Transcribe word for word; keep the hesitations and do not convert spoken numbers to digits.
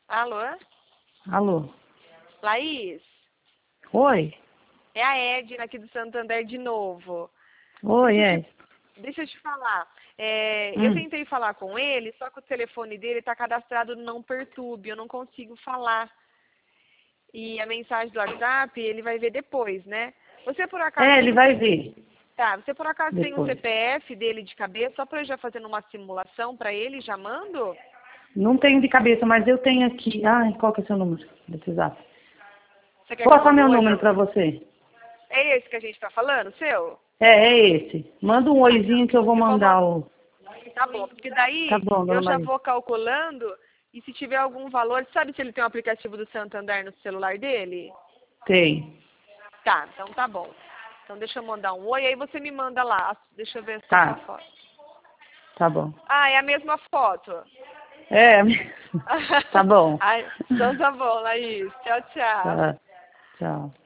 Alô? Alô? Laís? Oi? É a Edna aqui do Santander de novo. Oi, Deixa eu é. te, deixa eu te falar. É, eu Hum. tentei falar com ele, só que o telefone dele está cadastrado no Não Perturbe. Eu não consigo falar. E a mensagem do WhatsApp, ele vai ver depois, né? Você por acaso É, tem ele um vai C... ver Tá, você por acaso tem um depois. C P F dele de cabeça, só para eu já fazendo uma simulação para ele, já mando? Não tenho de cabeça, mas eu tenho aqui. Ai, qual que é o seu número? Desse zap. Você quer Vou que eu passar mande um meu oi número pra pra você? você. É esse que a gente tá falando, seu? É, é esse. Manda um Ah, então. oizinho que eu vou Eu vou mandar mandar. o... Tá bom, porque Tá daí bom, dona eu já Maria. vou calculando e se tiver algum valor, sabe se ele tem um aplicativo do Santander no celular dele? Tem. Tá, então tá bom. Então deixa eu mandar um oi, aí você me manda lá. Deixa eu ver se a sua Tá, foto. tá bom. Ah, é a mesma foto. É, tá bom. Ai, então tá bom, Laís. Tchau, tchau. Tá, tchau.